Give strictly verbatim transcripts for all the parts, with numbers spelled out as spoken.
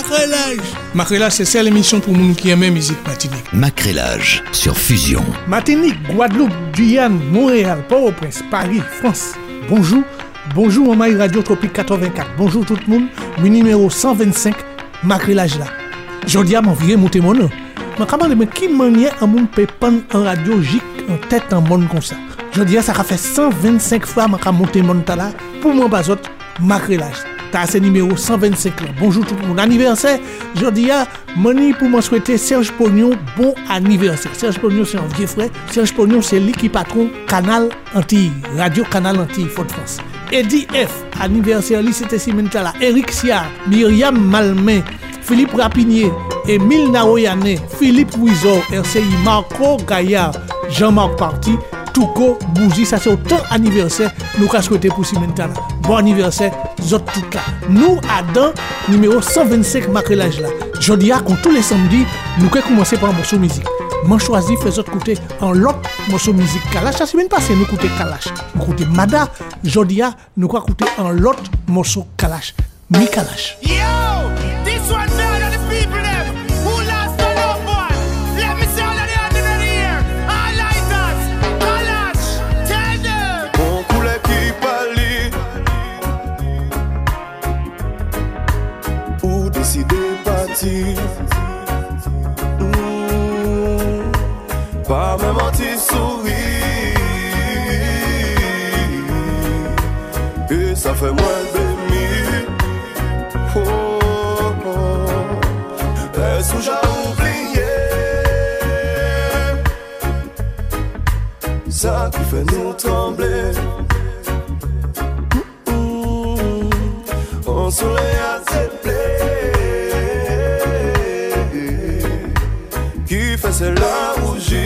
Macrélage. Macrélage, c'est celle l'émission pour nous qui aiment musique Martinique. Macrélage sur Fusion. Martinique, Guadeloupe, Guyane, Montréal, Port-au-Prince, Paris, France. Bonjour. Bonjour, Maman Radio Tropique quatre-vingt-quatre. Bonjour tout le monde. Mon numéro cent vingt-cinq, Macrélage là. Jodi a m'envoyé monter mon nom. Mais comment de qui manière un monde peut prendre en radio gic en tête en monde comme ça. Jodi a ça a fait cent vingt-cinq fois m'a monter mon là pour mon bazot Macrélage. T'as ce numéro cent vingt-cinq là. Bonjour tout le monde. Anniversaire. Jodi a mani pour me souhaiter Serge Pognon bon anniversaire. Serge Pognon c'est un vieux frère. Serge Pognon c'est lui qui patron Canal Antilles, Radio Canal Antilles Fort-de-France. Eddie F, anniversaire, lui c'était Simenta là. Eric Sia, Myriam Malmain, Philippe Rapinier, Émile Naoyane, Philippe Ouizor, R C I, Marco Gaillard, Jean-Marc Parti, Touko Bouzi, ça c'est autant anniversaire, nous qu'à souhaiter pour Simenta là. Bon anniversaire, zot tout là. Nous, Adam, numéro cent vingt-cinq, Macrélage là. Jodi a, comme tous les samedis, nous qu'à commencer par un morceau musique. M'en choisi fait autres côté en l'autre morceau musique Kalash. Ça semaine passée nous côté Kalash, nous côté Mada. Jodia nous quoi côté en l'autre morceau Kalash. Mi Kalash. Yo, this one down to the people them who lost their loved one. Let me see all of them in the air. All lighters, Kalash, tell them. Mon poulet qui pâlit ou décider partir. Pas même un petit sourire. Et ça fait moins d'émis. Oh, oh. Est-ce que j'ai oublié ça qui fait nous trembler? Mm-hmm. On soleil à ses plaies qui fait celle-là rougir.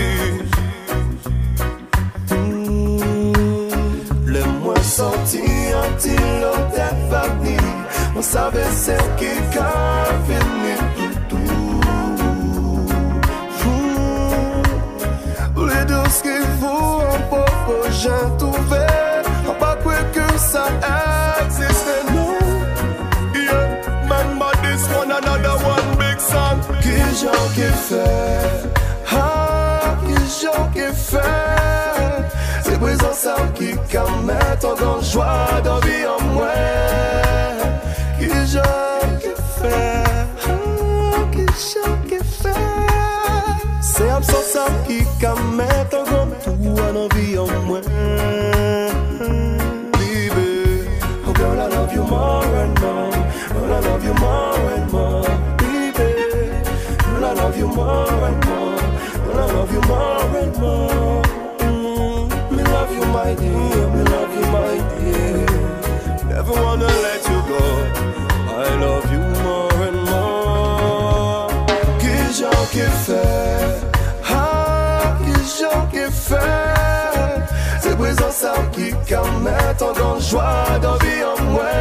Sorti un petit lot d'effacni. On savait c'est qui qu'a fini tout tout. Les deux ce qu'il faut un peu que j'ai trouvé. On pas quoi que ça existe non. Yeah, man but this one another one big song. Qui j'en qui fait. Ah, qui j'en qui fait. C'est présent ça qui can mettre en grande joie dans vie en moi. Qui j'ai qui fait, ah, qui j'ai qui fait. C'est un sens ça qui can mettre en grande joie dans vie en moi. Baby, oh girl I love you more and more. Girl I love you more and more. Baby, girl I love you more and more. Girl I love you more and more. Love you, my dear, me love you, my dear. Never wanna let you go. I love you more and more. Qui j'en qui fait, ah, qui j'en qui fait. C'est présent ça qui can mettre en grande joie dans vie en moi.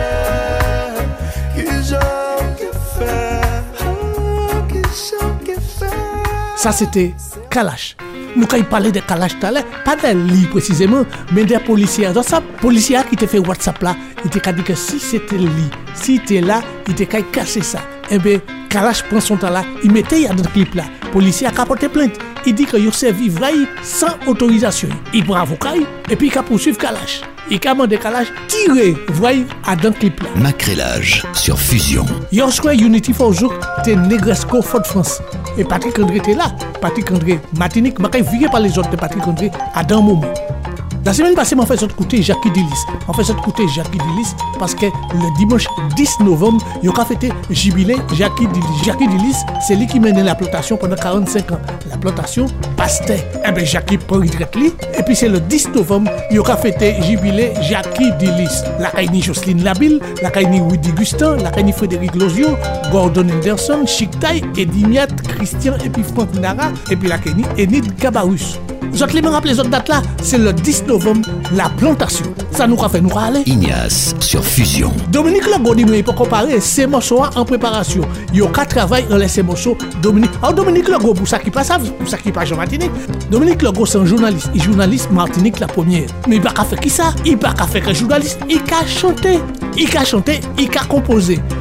Qui j'en qui fait, ah, qui j'en qui fait. Ça c'était Kalash. Nous quand il parlait de Kalash tout à l'heure, pas de lui précisément, mais des policiers. Donc ça, policier qui te fait WhatsApp là, il te dit que si c'était lui, si tu es là, il te dit casser ça. Eh bien, Kalash prend son temps là, il mettait dans le clip là. Policier a porté plainte. Il dit qu'il a servi vrai sans autorisation. Il prend avocat et puis il a poursuivi Kalash. Il a demandé Kalash tirer vrai à dans le clip là. Macrélage sur Fusion. Your Square Unity for Zouk, t'es Negresco Fort-de-France. Et Patrick André était là. Patrick André, Martinique, je suis viré par les autres de Patrick André à d'un moment. La semaine passée, on fait cette côté Jackie Delis. On fait cette côté Jackie Delis parce que le dimanche dix novembre, il y a fêté jubilé Jackie Delis. Jackie Delis, c'est lui qui menait la plantation pendant quarante-cinq ans. La plantation pastait. Eh bien, Jackie prend retraite lui. Et puis, c'est le dix novembre, il y a fêté jubilé Jackie Delis. La Kaini Jocelyne Labille, la Kaini Woody Gustin, la Kaini Frédéric Lozio, Gordon Anderson, Chic Taille, Eddie Miat, Christian et puis Franck Nara, et puis la Kaini Enid Gabarus. Vous allez me rappeler les autres dates là, c'est le dix novembre, la plantation. Ça nous a fait nous aller. Ignace sur Fusion. Dominique Legault dit mais il peut comparer ces morceaux en préparation. Il y a quatre travail en laisser morceaux Dominique. Alors Dominique Legault pour ça qui passe pour ça qui passe en Martinique. Dominique Legault c'est un journaliste, il journaliste Martinique la première. Mais il pas qu'à faire qui ça? Il pas qu'à faire que journaliste, il qu'a chanter. Il a chanté, il a composé.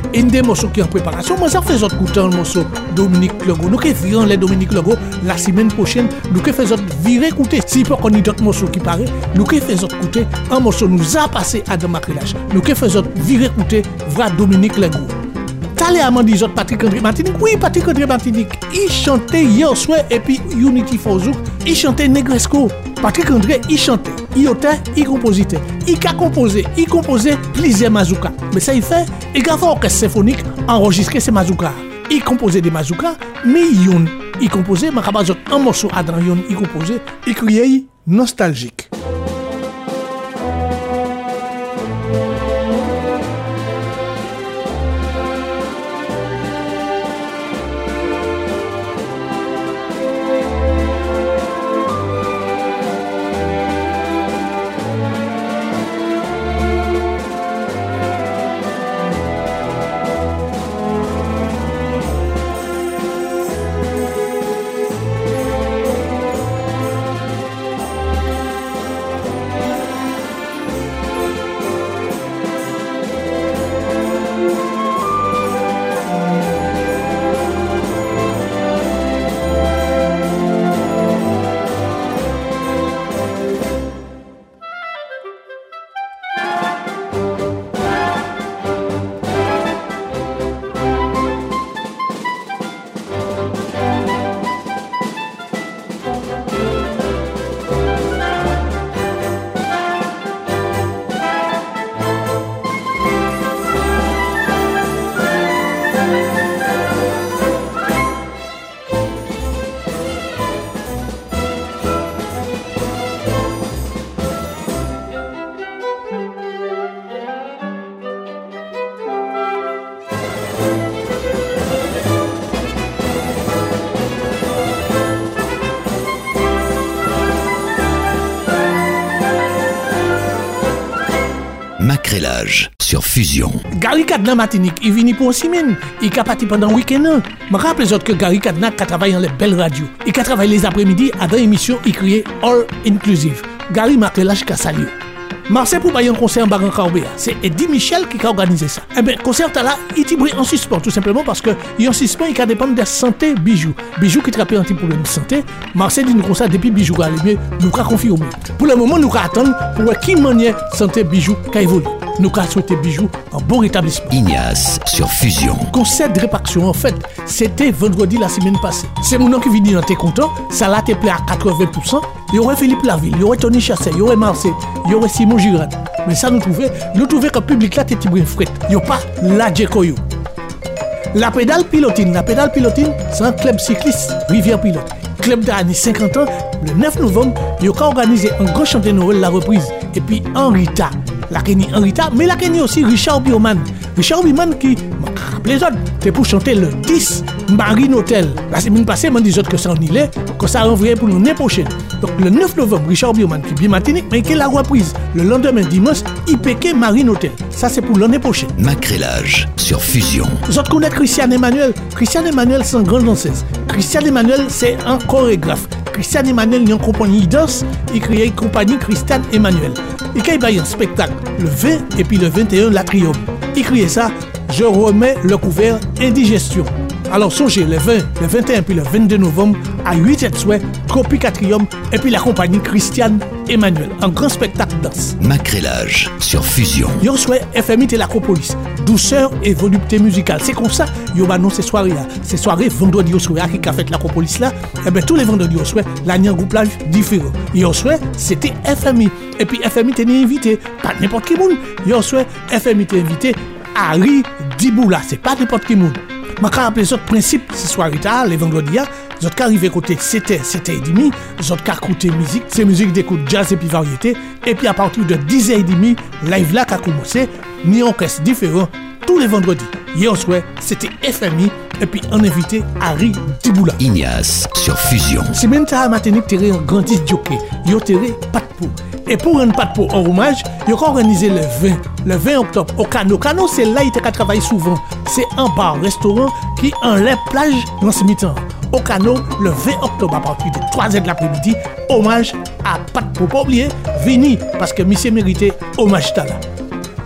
Et des morceaux qui en préparation, moi ça fait autres coups le morceau Dominique Legault. Nous qui virons les Dominique Legault la semaine prochaine, nous qui faisons virer écouter. Si pas qu'on ait d'autres morceaux qui paraît, nous qui faisons écouter un morceau nous a passé à de Macrelage. Nous qui faisons virer écouter vrai Dominique Legault. T'allais à dit autres Patrick André Martinique. Oui, Patrick André Martinique. Il chantait hier soir et puis Unity for Zouk. Il chantait Negresco. Patrick André, il chantait. Il autait, il composait. Il a composé, il composait plusieurs mazoukas. Mais ça il fait, il a fait un orchestre symphonique enregistrer ces mazoukas. Il composait des mazoukas, mais Youn, il composait, mais un morceau à dans Youn, il composait, il criait nostalgique. Macrelage sur Fusion. Gary Cadna Martinique, il vient pour Simine. Il a parti pendant le week-end. Je me rappelle que Gary Cadna a travaillé dans les belles radios. Il a travaillé les après-midi à dans l'émission, il criait All Inclusive. Gary Macrelage qui a salué. Marseille pour bailler un concert en Baran Carbéa. C'est Eddie Michel qui a organisé ça. Eh bien, le concert là, il est en suspens, tout simplement parce que il en suspens, il dépend de santé Bijou. Bijou qui trappe un petit problème de santé. Marseille dit nous comme ça depuis Bijou va aller mieux, nous avons confirmé. Pour le moment, nous attendons pour voir qui manière santé Bijou qui évolue. Nous avons souhaité Bijou un bon rétablissement. Ignace sur Fusion. Concert de réparation, en fait, c'était vendredi la semaine passée. C'est mon nom qui vient dire, t'es content, ça l'a été plaît à quatre-vingts pour cent. Il y aurait Philippe Laville, il y aurait Tony Chasset, il y aurait Marseille, il y aurait Simon Girard. Mais ça nous trouvait, nous trouvait que le public là était bien frais. Il n'y a pas la Djekoyo. La pédale pilotine, la pédale pilotine, c'est un club cycliste, Rivière Pilote. Club d'année cinquante ans, le neuf novembre, il a organisé un grand chantier Noël, la reprise. Et puis Henrita, la Kenny Henrita, mais la Kenny aussi Richard Bioman. Richard Bioman qui, rappelez les autres, c'est pour chanter le dix Marine Hotel. La semaine passée, je dis que c'est en Ile, que ça a envoyé pour l'année prochaine. Donc le neuf novembre, Richard Bioman qui est bien Martinique, mais qui est la reprise. Le lendemain, dimanche, I P K Marine Hotel. Ça, c'est pour l'année prochaine. Macrelage sur Fusion. Vous autres connaissez Christian Emmanuel. Christian Emmanuel, c'est une grande danseuse. Christian Emmanuel, c'est un chorégraphe. Christian Emmanuel, il y a une compagnie il danse, il crée une compagnie Christian Emmanuel. Il crée un spectacle le vingt et puis le vingt et un, la Triomphe. Il crée ça, je remets le couvert indigestion. Alors songez, le vingt, le vingt et un puis le vingt-deux novembre, à huit heures souhait, Tropica Triomphe et puis la compagnie Christian Emmanuel. Un grand spectacle danse. Macrelage sur Fusion. Yo souhait F M I et l'Acropolis. Douceur et volupté musicale. C'est comme ça, yo bah non, ces soirées-là. Ces soirées, vendredi au souhait, qui a fait l'Acropolis là, et bien tous les vendredis au souhait, là, il y a un groupe différent. Yo souhait, c'était F M I. Et puis F M I t'est invité, pas n'importe qui monde. Yo souhait, F M I t'est invité, Harry Diboula. C'est pas n'importe qui monde. Je vais rappeler les autres principes, ces soirées-là, les vendredis, les autres qui arrivent côté sept heures, sept heures trente, les autres qui écoutent musique, c'est musique d'écoute jazz et puis variété, et puis à partir de dix heures trente, live là qui a commencé, ni orchestre différent, tous les vendredis. Hier soir, c'était F M I, et puis on invité Harry Diboula. Ignace sur Fusion. Si même ta Martinique terrain un grand disque jockey, yo terrain pas de peau. Et pour un pas de peau en hommage, il a organisé le vingt, le vingt octobre au Cano. Cano, c'est là il a travaillé souvent. C'est un bar, restaurant qui enlève plage dans ce mi-temps. Au Cano, le vingt octobre à partir de trois heures de l'après-midi, hommage à pas de peau. Pas oublier, venez parce que monsieur mérité hommage là.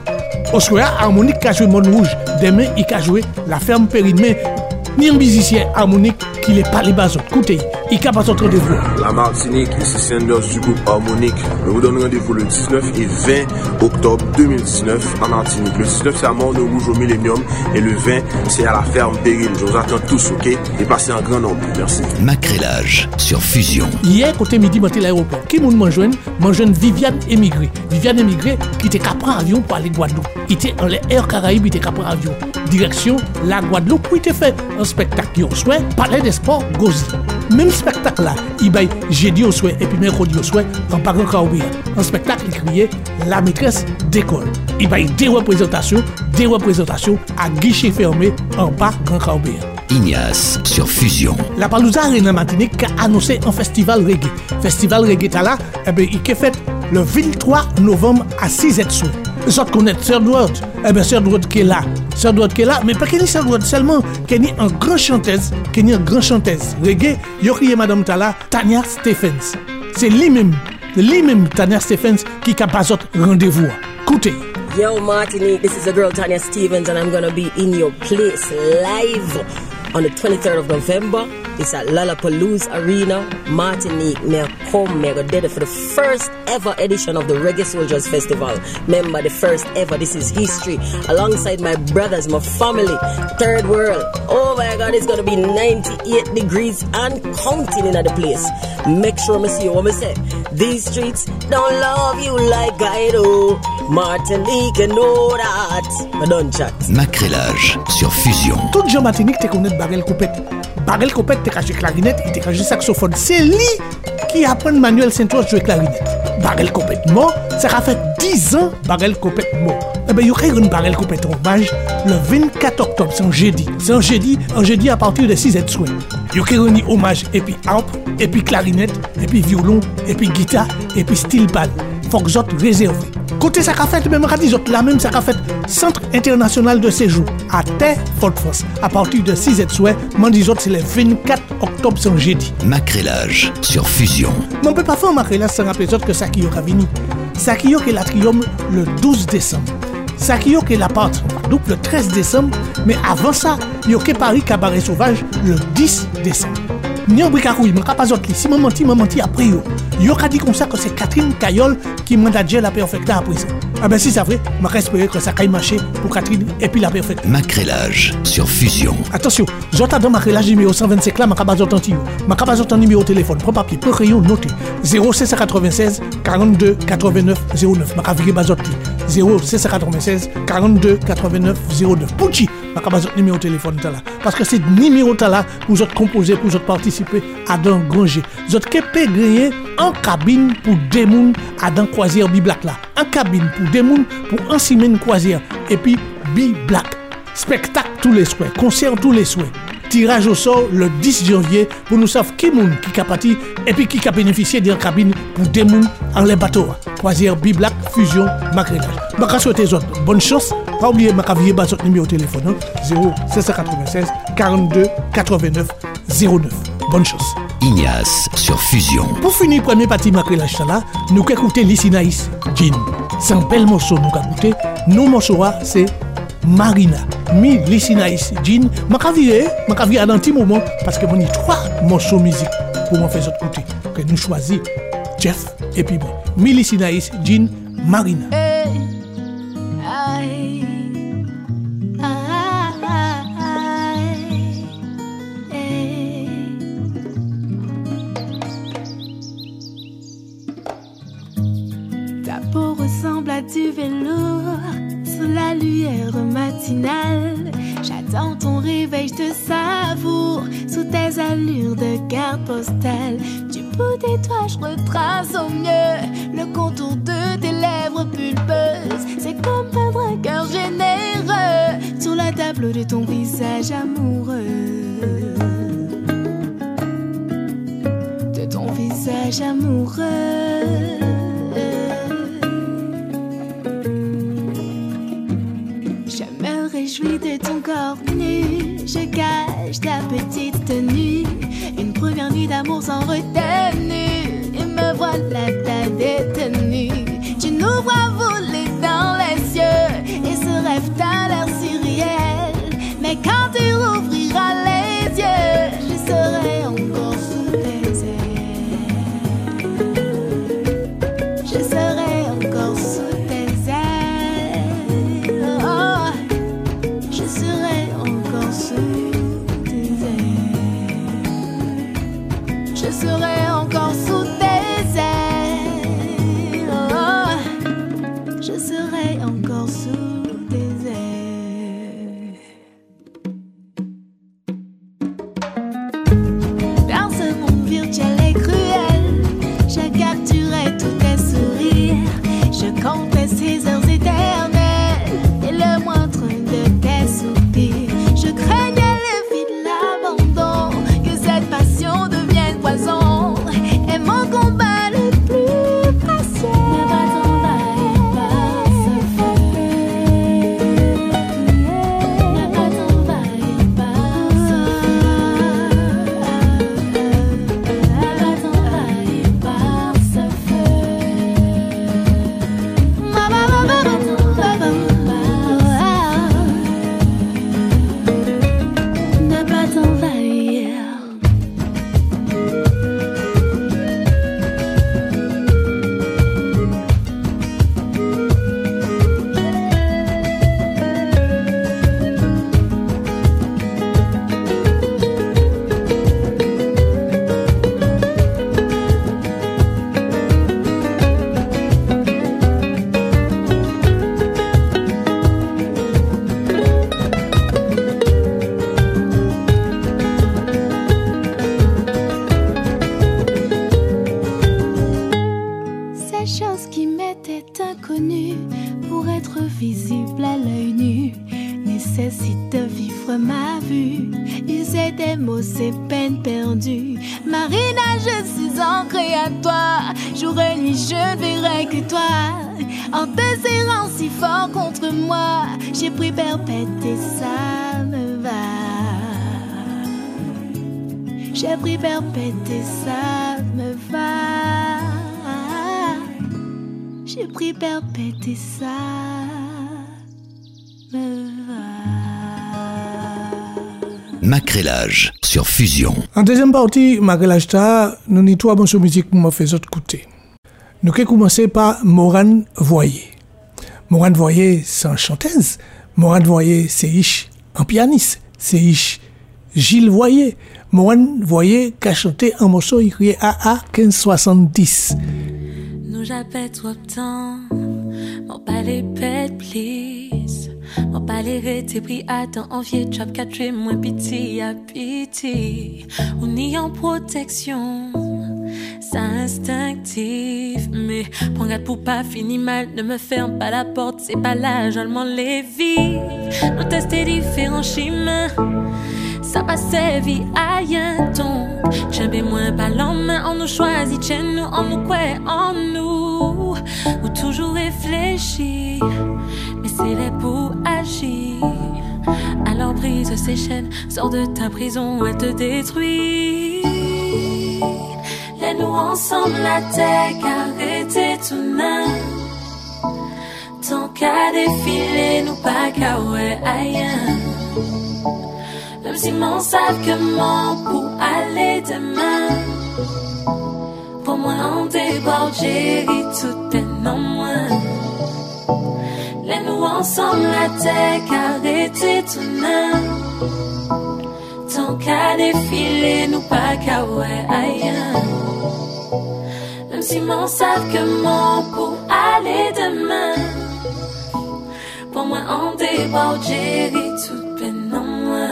Au soir, Harmonique qui a joué Monde Rouge. Demain, il a joué La Ferme Périne. Mais ni un musicien Harmonique qui n'est pas les bases. Écoutez, il n'y a pas d'autre rendez-vous. La Martinique, ici Sanders du groupe Harmonique. Je vous donne rendez-vous le dix-neuf et vingt octobre deux mille dix-neuf en Martinique. Le dix-neuf, c'est à Monde Rouge au Millennium. Et le vingt, c'est à La Ferme Périne. Je vous attends tous, ok? Et passez en grand nombre. Merci. Macrélage sur Fusion. Hier, côté midi, monté l'aéroport. Qui m'a rejoint? M'a rejoint Viviane Émigré. Viviane Émigré qui était qu'à prendre avion pour aller Guadeloupe. Il était en l'air Caraïbes, il était qu'à prendre avion. Direction la Guadeloupe, où il était fait un spectacle au souhait, Palais des Sports, Gozi. Même spectacle là, il baille jeudi au souhait et puis mercredi au souhait en Bagan Caraïbes. Un spectacle qui criait La maîtresse d'école. Il baille des représentations, des représentations à guichet fermé en bas Grand Caraïbes. Ignace sur Fusion. La Palouza Arena Martinique a annoncé un festival reggae. Festival reggae là, eh bien, il est fait le vingt-trois novembre à six heures. Les autres connaissent Sir Edward. Eh bien, Sir Edward qui est là. Sir Edward qui est là, mais pas qu'il y ait Sir Edward seulement, qu'il y ait une grande chanteuse, qu'il y ait une grande chanteuse reggae, il y a Madame Tala, Tanya Stephens. C'est lui-même, lui-même Tanya Stephens qui a pas d'autre rendez-vous. Écoutez. Yo, Martinique, this is the girl Tanya Stephens, and I'm gonna be in your place live on the twenty-third of November. It's at Lollapalooza Arena, Martinique. Me come, me go there for the first ever edition of the Reggae Soldiers Festival. Remember, the first ever. This is history. Alongside my brothers, my family, third world. Oh my God, it's gonna be ninety-eight degrees and counting in the place. Make sure me see you. What me say? These streets don't love you like I do. Martinique, you know that. I don't chat. Macrélage sur Fusion. Tout Jean Martinique te connaît Barel Copette. Barel Copette te caché clarinette, il te caché saxophone. C'est lui qui apprend Manuel Saint-Ours jouer clarinette. Barel Copette mort, ça a fait dix ans Barel Copette mort. Eh bien, il y aura une Barel Copette hommage le vingt-quatre octobre, c'est un jeudi. C'est un jeudi, un jeudi à partir de six heures de soir. Il y aura un hommage et puis harpe, et puis clarinette, et puis violon, et puis guitare, et puis style bal. Faut que autres réservé. Côté ça a fait même radis la même ça a fait Centre international de séjour à Terre Fort-France à partir de six heures de soir, mandi autres c'est le vingt-quatre octobre c'est un jeudi. Macrélage sur Fusion. Mais on peut pas faire un macrélage sans rappeler autres que ça qui aura venu. Ça qui est l'atrium le douze décembre. Ça qui est la part donc le treize décembre, mais avant ça, il y a Paris Cabaret Sauvage le dix décembre. Ni en bricarouille, mais pas autre si maman menti, maman menti après yo. Yo ka dit comme ça que c'est Catherine Cayol qui manage la perfecta après ça. Ah ben si c'est vrai, m'a espérer que ça caille marcher pour Catherine et puis la perfecta. Macrélage sur Fusion. Attention, j'entends dans Macrélage numéro cent vingt-cinq là, m'a pas autant yo. M'a pas autant numéro téléphone, prends papier, prends crayon, noter. zéro six cent quatre-vingt-seize quarante-deux quatre-vingt-neuf zéro neuf. M'a viré bazotli. zéro six cent quatre-vingt-seize quarante-deux quatre-vingt-neuf zéro neuf. Pouchi, m'a pas autant numéro téléphone là parce que c'est numéro là pour vous composer, pour vous participer à dans granger. Vous êtes capable gagner en cabine pour des moun à dans croisière Biblac là. En cabine pour des moun pour un semaine croisière et puis Biblac. Spectacle tous les soirs, concert tous les soirs. Tirage au sort le dix janvier pour nous savoir qui moun qui a parti et puis qui a bénéficié d'une cabine pour des moun en les bateaux. Croisière Biblac, Fusion, Macrélage. Je vous souhaite aux autres bonne chance. Pas oublier ma cavier bas votre numéro de téléphone hein? zéro six cent quatre-vingt-seize quarante-deux quatre-vingt-neuf zéro neuf. Bonne chance. Ignace sur Fusion. Pour finir premier partie Macrélage là, nous qu'à écouter Lissinaïs Jean. C'est un bel morceau nous qu'à écouter. Nos morceaux c'est Marina. Mi Lissinaïs Jean. Ma cavier, ma cavier à un petit moment parce que mon y trois morceaux musique pour m'en faire écouter. Que nous choisir Jeff et puis moi. Mi Lissinaïs Jean Marina. Du velours sous la lueur matinale. J'attends ton réveil, je te savoure sous tes allures de carte postale. Du bout des doigts, je retrace au mieux le contour de tes lèvres pulpeuses. C'est comme peindre un cœur généreux sur la table de ton visage amoureux. De ton visage amoureux. Je réjouis de ton corps nu, je cache ta petite tenue. Une première nuit d'amour sans retenue, et me voilà ta détenue. Tu nous vois voler dans les yeux, et ce rêve t'a l'air si réel. Mais quand tu rouvriras les yeux, je serai encore sous tes ailes. Je serai encore sous tes ailes. Oh, je serai encore sous tes ailes. Je serai encore sous tes ailes. Oh, je serai encore sous tes ailes. Dans ce monde virtuel et cruel, je capturais tous tes sourires. Je comptais ces heures éternelles et le moindre de tes soupirs. Je craignais le vide, l'abandon, que cette passion devienne poison. Et mon combat le plus précieux ne va t'envahir par ce feu. Ne va t'envahir par ce feu. Ne va t'envahir par ce feu. Ma ma ma ma ma ma ne pas t'envahir. Ces choses qui m'étaient inconnues, pour être visibles à l'œil nu, nécessitent de vivre ma vue. User des mots, c'est peine perdue. Marina, je suis ancrée à toi. Jour et nuit, je ne verrai que toi. En te serrant si fort contre moi, j'ai pris perpète et ça me va. J'ai pris perpète et ça me va. J'ai pris perpète et ça me va. Macrélage sur Fusion. En deuxième partie, Macrélage ta, nous n'y trois bonnes musiques pour me faire écouter. Nous allons commencer par Morane Voyer. Morane Voyer, c'est une chanteuse. Morane Voyer, c'est ish un pianiste. C'est ish Gilles Voyer. Morane Voyer qui a chanté un morceau écrit à A quinze soixante-dix. Nous j'appelle trop de temps, mon palais pète, please. Mon palais rete pris à temps, envié, trap, quatre, moins pitié, à pitié. On y en protection, c'est instinctif. Mais prends garde pour pas finir mal, ne me ferme pas la porte, c'est pas là, j'allemand les vies. Nous tester différents chemins, ça passe vie à un ton. J'aime moins pas l'homme, on nous choisit chez nous, on nous croit en nous. Ou toujours réfléchir, mais c'est les pour agir. Alors brise ces chaînes, sors de ta prison, elle te détruit. Laisse-nous ensemble la tête, arrêtez tout nain. Tant qu'à défiler, nous pas qu'à ouais aïe. Même si m'en savent que mon pour aller demain. Pour moi on déborde, j'ai ri toute peine en moi. Laisse-nous ensemble la tête, arrêtez tout nain. Tant qu'à défiler, nous pas qu'à ouais aïe. Même si m'en savent que mon pour aller demain. Pour moi on déborde, j'ai ri toute peine en moi.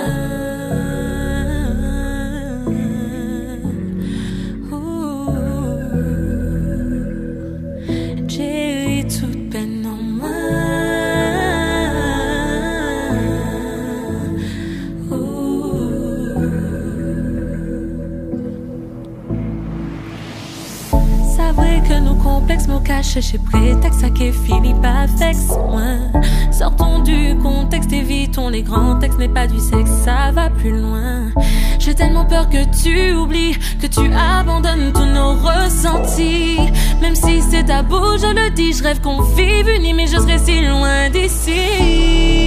Complexe, mon cache chez prétexte, ça qui finit pas vexe moi. Sortons du contexte, évitons les grands textes, n'est pas du sexe, ça va plus loin. J'ai tellement peur que tu oublies, que tu abandonnes tous nos ressentis. Même si c'est tabou, je le dis, je rêve qu'on vive unis, mais je serai si loin d'ici.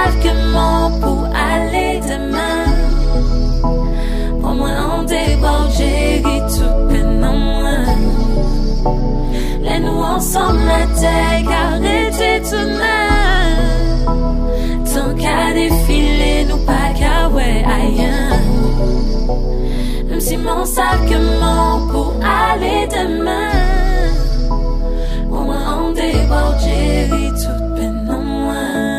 savent que mon pour aller demain. Pour moi, on déborde, j'ai tout peine en moi. Les nous ensemble, la tête, arrêtez tout de même. Tant qu'à défiler, nous pas qu'à ouais, aïe. Même si mon savent que mon pour aller demain. Pour moi, on déborde, j'ai tout peine en moi.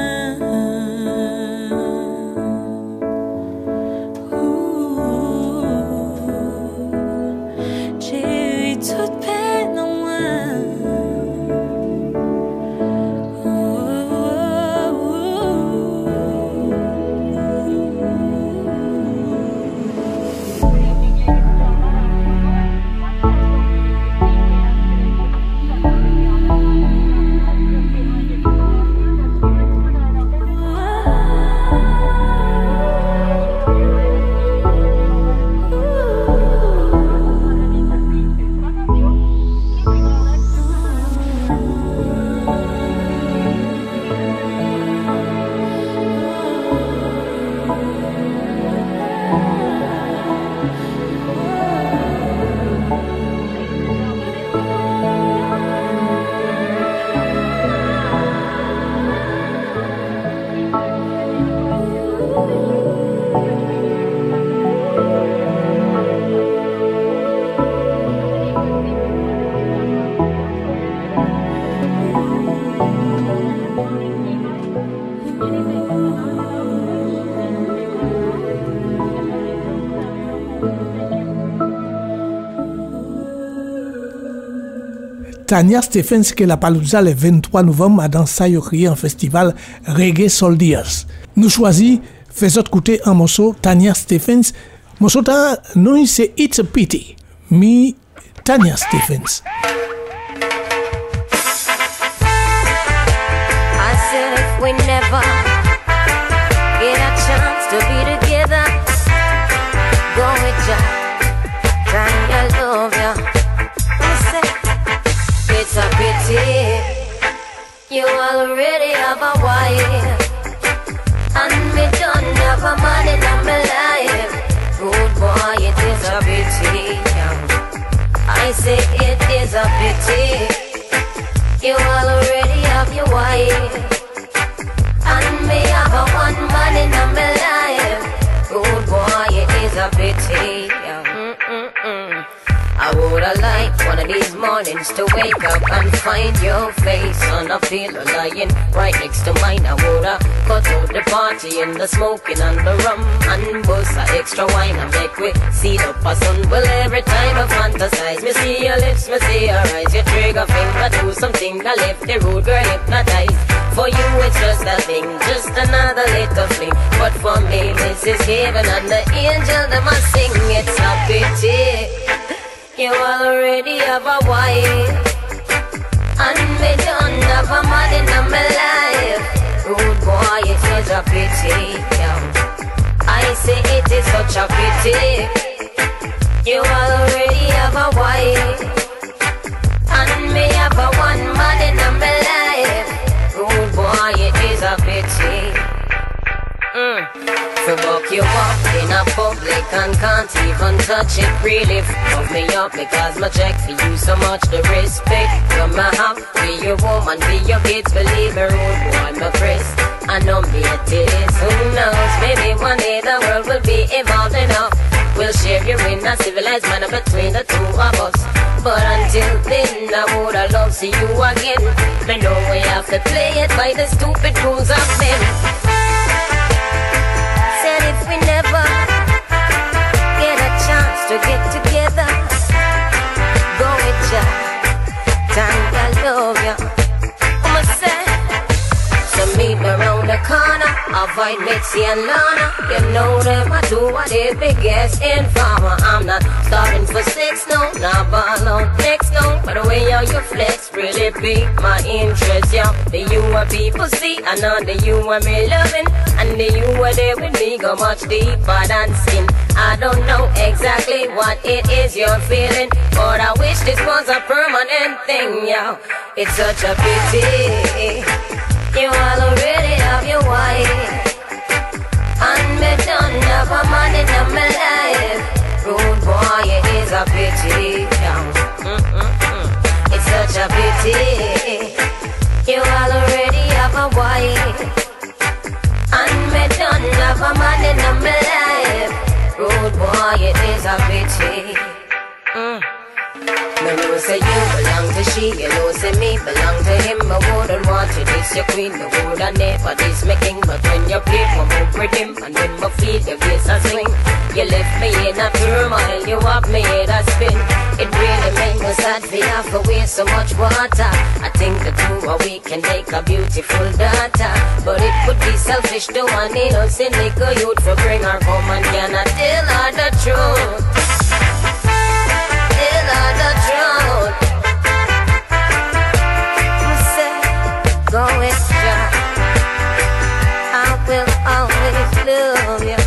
Toute peine en moi. Tanya Stephens qui est la Palouza le vingt-trois novembre à danser au crier en festival Reggae Soldiers. Nous choisis, faisons écouter un morceau Tanya Stephens. Morceau ta nous c'est It's a Pity. Mi Tanya Stephens. I said if we never get a chance to be together, go with ya, Tanya love ya. It's a pity you already have a wife, and me don't have a man in my life. Good boy, it is a pity. I say it is a pity you already have your wife, and me have a one man in my life. Good boy, it is a pity. Mm-mm-mm. I woulda liked one of these mornings to wake up and find your face on a pillow lying right next to mine. I woulda cut out the party and the smoking and the rum and bust a extra wine and make we see up a sun. Well, every time I fantasize, me see your lips, me see your eyes, your trigger finger do something that left the road girl hypnotized. For you it's just a thing, just another little fling. But for me, this is heaven and the angel that must sing. It's a pity you already have a wife, and me don't have a man in my life. Rude boy, it is a pity. Yeah. I say it is such a pity you already have a wife, and me have a one man in my life. Rude boy, it is a pity. Mm. To walk you up in a public and can't even touch it. Really fuck me up because my check for you so much. The respect you may have, be your woman, be your kids. Believe me, rude boy, my Chris, I know me it is. Who knows, maybe one day the world will be evolved enough. We'll share you in a civilized manner between the two of us. But until then, I woulda loved to see you again. I know we have to play it by the stupid rules of men. Said if we never get a chance to get together, go with ya, time I love ya. I'ma say, so meet me around the corner, avoid Mitzi and Lana. You know them, I do what they biggest informer. I'm not starting for six, no, not ball out next, no. But the way how you flex really pique my interest, yeah. The you are people see, I know the you are me loving, and the you are there with me go much deeper than sin. I don't know exactly what it is you're feeling, but I wish this was a permanent thing, yeah. It's such a pity you already have your wife, a pity. Mm-mm-mm. It's such a pity. You already have a wife, and me don't have a man in my life. Rude boy, it is a pity. Mm. Me know say you belong to she, you know say me belong to him. I wouldn't want you this your queen, I woulda never this my king. But when you play, I move with him, and when my feet your face a swing. You left me in a turmoil, you have me in a spin. It really make me sad for you have to waste so much water. I think the two of we can make a beautiful daughter, but it would be selfish to want innocent little youth to bring her home and cannot tell her the truth. Tell her the truth. You say, go with ya, I will always love you.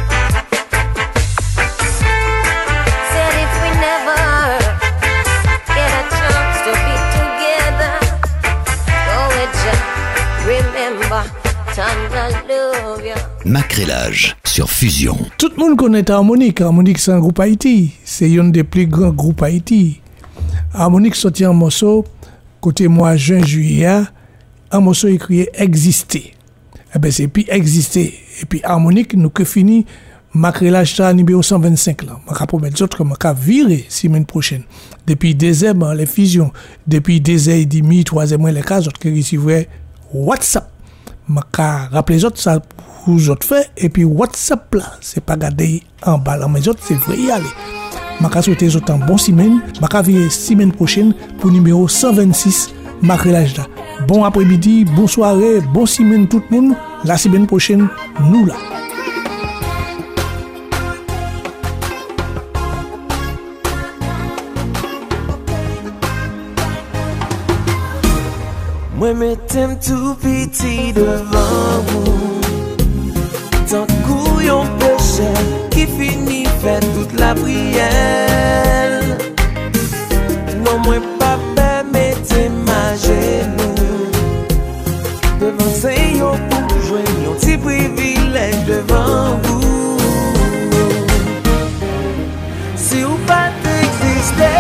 Said if we never get a chance to be together, go with ya, remember, tender love you. Macrélage sur Fusion. Tout le monde connaît Harmonique. Harmonique, c'est un groupe Haïti. C'est un des plus grands groupes Haïti. Harmonique sorti un morceau, côté mois juin, juillet, un morceau écrit Exister. Eh bien, c'est puis Exister. Et puis Harmonique, nous que fini, Macrélage numéro cent vingt-cinq là. Je vais promettre les autres que je vais virer la semaine prochaine. Depuis deux ans, les fusions. Depuis deux ans et demi, trois ans, les cas, autres qui recevront WhatsApp. Je vais rappeler les autres, ça vous autres fait. Et puis WhatsApp là, c'est pas garder en bas là, mais les autres, c'est vrai y aller. Je vais souhaiter les autres en bonne semaine. Je vais virer la semaine prochaine pour numéro cent vingt-six, Macrélage là. Bon après-midi, bonne soirée, bonne semaine tout le monde. La semaine prochaine, nous là. Moi m'aime tout petit devant vous, tant couillon péché qui finit fait toute la prière. Non moi pas permettre ma genou devant ces yo pour jouer un petit privilège devant vous. Si vous pas exister,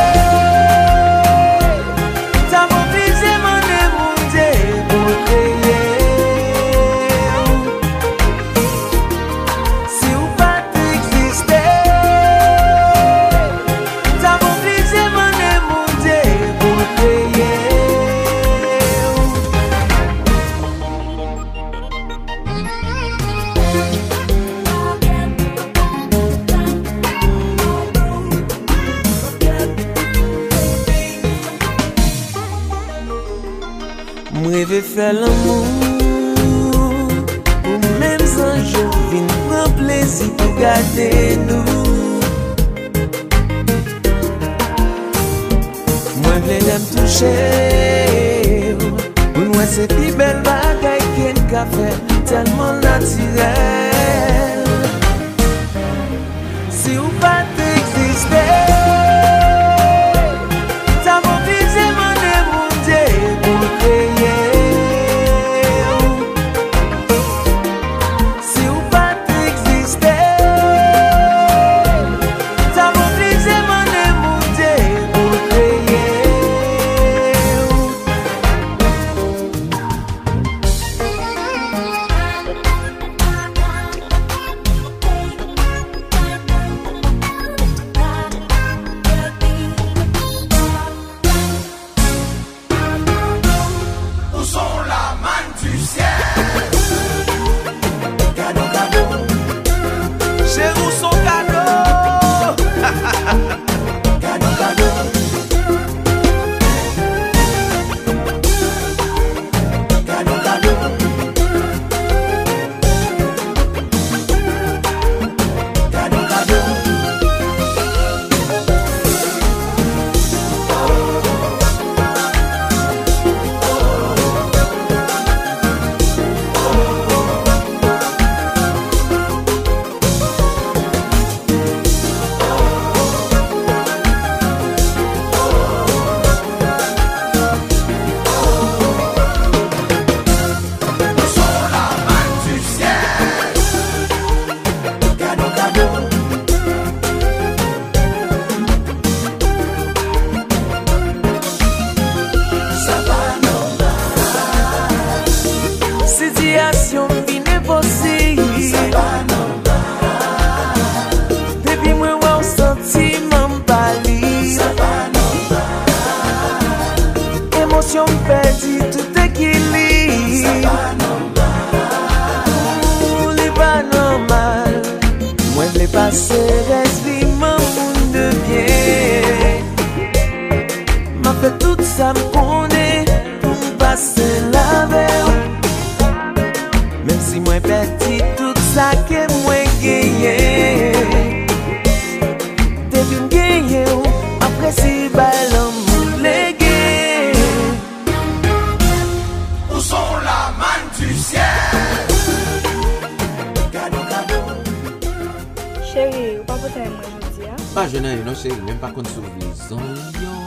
rêver faire l'amour, ou même un jour vin prendre plaisir pour garder nous. Moi v'lais l'aime toucher, ou nous c'est si belle bagaille qu'un café tellement naturel. Si ou pas t'exister, t'as obligé mon démonter pour créer. perdu tout équilibre. Ça pas normal. Ouh, les pas normal. Moi les passer reste vivant monde de bien. M'a fait tout ça me connaît pour passer la veille. Même si moi perdu tout ça que moi gagné. T'es venu gagner après si ballon légué. Où sont la manne du ciel? Cadeau, cadeau. Chérie, ou pas pour moi aujourd'hui? Pas jeune, non chérie, même pas contre sous-vision.